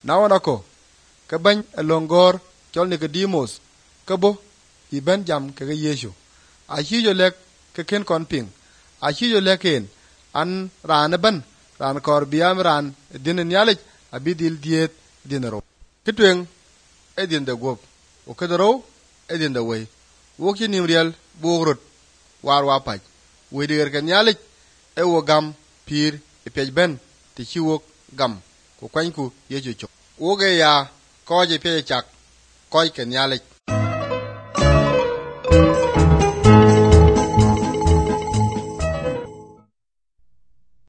nawanako ka bany alongor chol Nicodemus ka bo iben jam ka Yesu a hijo lek ka ken kon ping a hijo leken an ran ban ran kor biam ran din nyalik abidil diet dinero kitwen edin de gop o kedero edin de way woki nimriel bogrot war wa paj wediger kan nyalik e wo gam pir e pej ben ti chiwok gam ko kwanku Yesu chok woge ya koje pej chak koy ken nyalik